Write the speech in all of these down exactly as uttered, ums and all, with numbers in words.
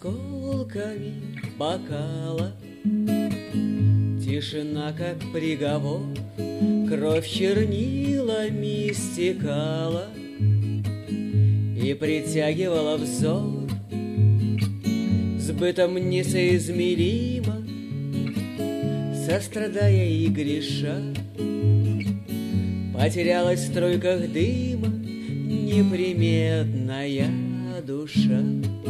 осколками бокала. Тишина, как приговор, кровь чернилами стекала и притягивала взор с бытом несоизмеримо, сострадая и греша. Потерялась в струйках дыма неприметная душа.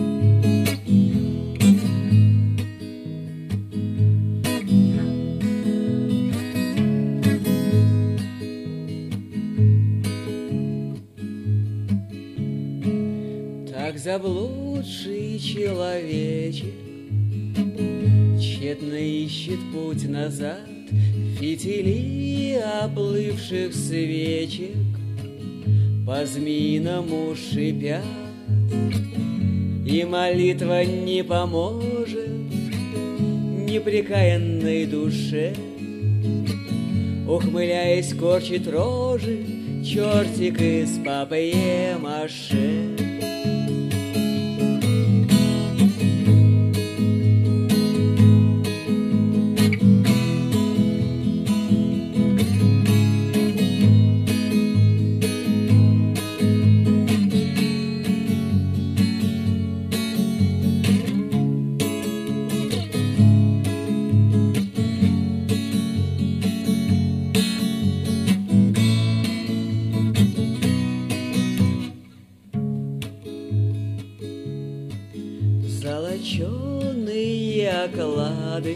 Так заблудший человечек тщетно ищет путь назад в фитили оплывших свечек, по-змеиному шипят, и молитва не поможет непрекаянной душе. Ухмыляясь, корчит рожи чертик из папье-маше. Золоченые оклады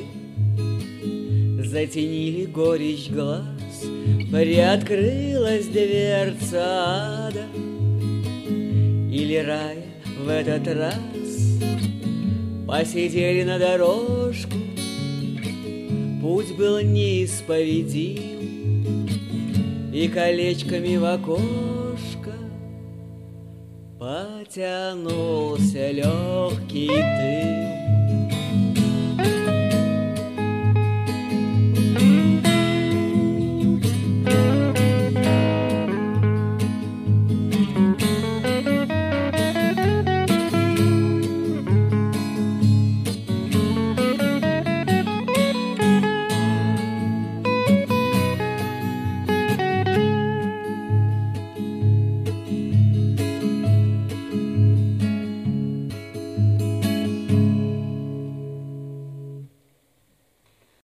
затенили горечь глаз, приоткрылась дверца ада. Или рая в этот раз посидели на дорожку, путь был неисповедим, и колечками в окошко потянулся легкий дым.